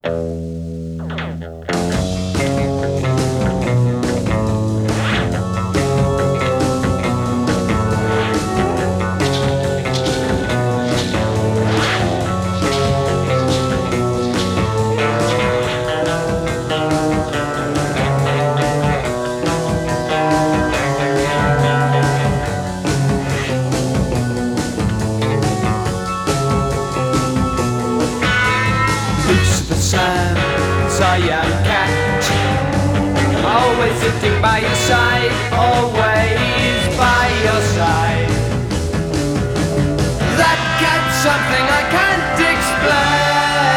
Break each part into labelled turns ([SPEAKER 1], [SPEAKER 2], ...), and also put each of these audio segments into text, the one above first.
[SPEAKER 1] Young cat, always sitting by your side, always by your side. That cat's something I can't explain.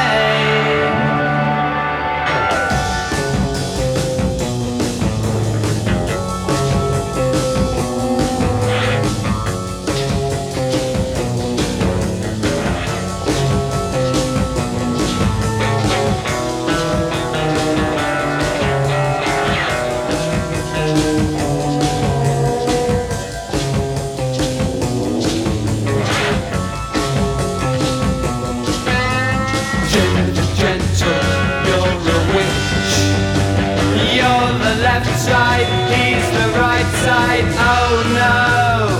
[SPEAKER 1] Left side, he's the right side, oh no.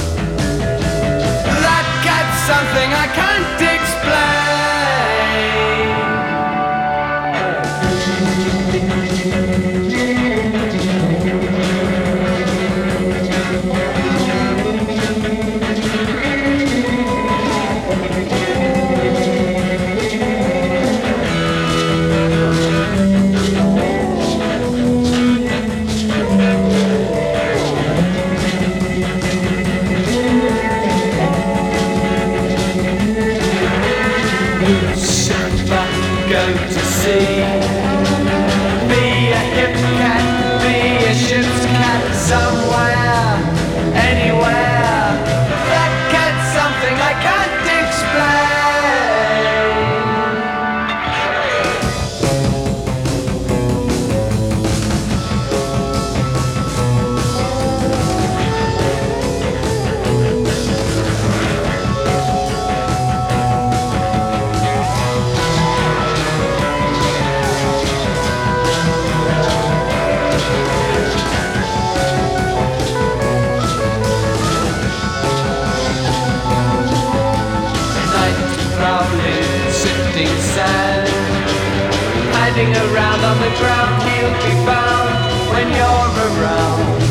[SPEAKER 1] That cat's something I can't explain. Go to sea. Be a hip cat, be a ship's cat, somewhere, anywhere. That cat's something I can't explain. Sifting sand, hiding around on the ground, he'll be found when you're around.